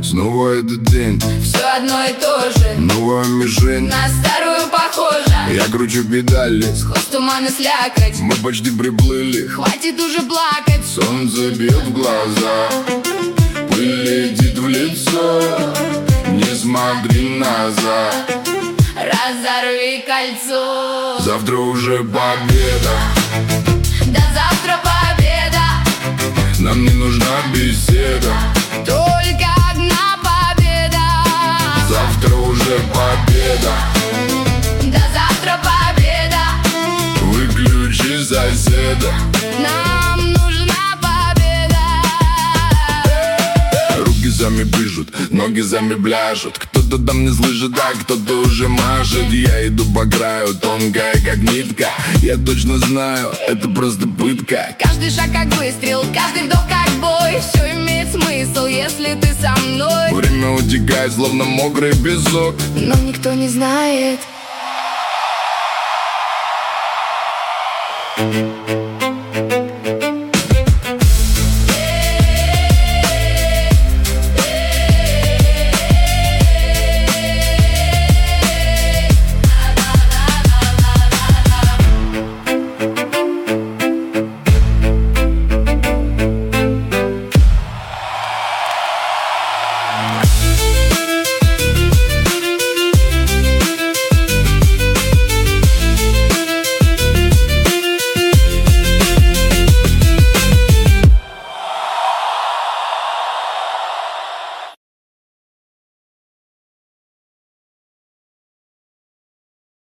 Снова этот день, все одно и то же, новая мишень. на старую похожа. Я кручу педали, Сквозь туман и слякоть, мы почти приплыли. хватит уже плакать. Солнце бьет в глаза, пыль летит в лицо. Не смотри назад, Разорви кольцо. завтра уже победа. До завтра победа, Нам не нужна беседа. только одна победа. Завтра уже победа. До завтра победа, Выключи соседа. нам нужна победа. Руки сами пишут, ноги сами пляшут. Кто-то там не слышит, а кто-то уже машет. Я иду по краю, тонкая как нитка. Я точно знаю, это просто пытка. Каждый шаг как выстрел, каждый вдох как бой. Все имеет смысл, если ты со мной. Время утекает, словно мокрый песок. Но никто не знает.